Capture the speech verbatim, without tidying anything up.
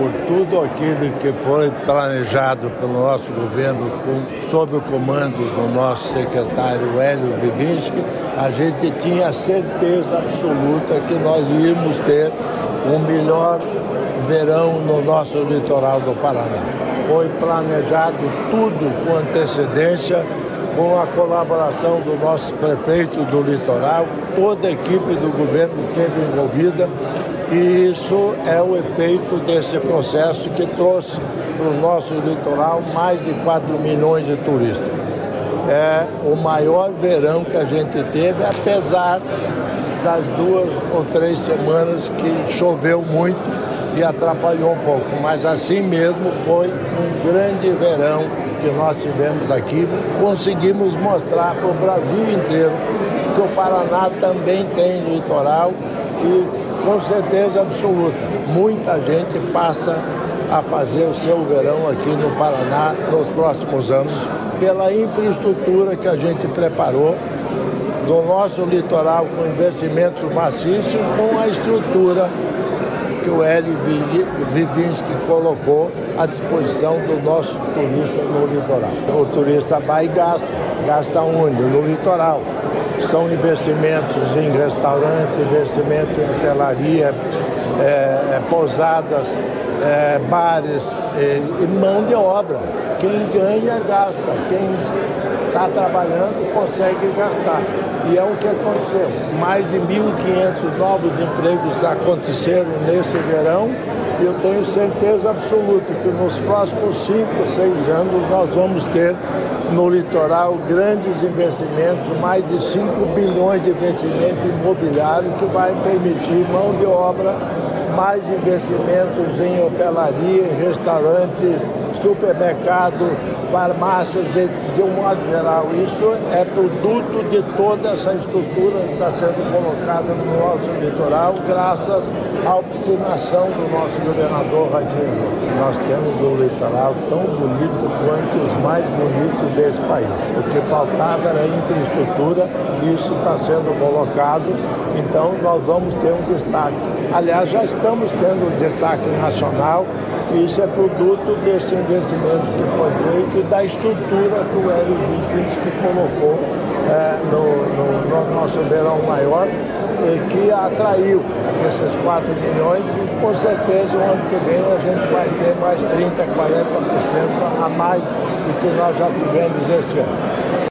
por tudo aquilo que foi planejado pelo nosso governo, com, sob o comando do nosso secretário Hélio Vivinsky, a gente tinha certeza absoluta que nós íamos ter um melhor verão no nosso litoral do Paraná. Foi planejado tudo com antecedência, com a colaboração do nosso prefeito do litoral, toda a equipe do governo esteve envolvida, e isso é o efeito desse processo que trouxe para o nosso litoral mais de quatro milhões de turistas. É o maior verão que a gente teve, apesar das duas ou três semanas que choveu muito e atrapalhou um pouco, mas assim mesmo foi um grande verão que nós tivemos aqui. Conseguimos mostrar para o Brasil inteiro que o Paraná também tem litoral e, com certeza absoluta, muita gente passa a fazer o seu verão aqui no Paraná nos próximos anos pela infraestrutura que a gente preparou do nosso litoral, com investimentos maciços, com a estrutura que o Hélio Vivinsky colocou à disposição do nosso turista no litoral. O turista vai e gasta, gasta onde? No litoral. São investimentos em restaurante, investimento em hotelaria, é, é, pousadas, é, bares é, e mão de obra. Quem ganha, gasta. Quem está trabalhando consegue gastar. E é o que aconteceu. Mais de mil e quinhentos novos empregos aconteceram nesse verão, e eu tenho certeza absoluta que nos próximos cinco, seis anos nós vamos ter no litoral grandes investimentos, mais de cinco bilhões de investimento imobiliário, que vai permitir mão de obra, mais investimentos em hotelaria, em restaurantes, supermercado, farmácias, de, de um modo geral. Isso é produto de toda essa estrutura que está sendo colocada no nosso litoral, graças à obstinação do nosso governador Ratinho. Nós temos um litoral tão bonito quanto os mais bonitos desse país. O que faltava era infraestrutura, e isso está sendo colocado, então nós vamos ter um destaque. Aliás, já estamos tendo um destaque nacional, e isso é produto desse investimento que foi feito e da estrutura que o Hélio Vivinsky colocou é, no, no, no nosso verão maior, e que atraiu esses quatro milhões, e com certeza o ano que vem a gente vai ter mais trinta, quarenta por cento a mais do que nós já tivemos este ano.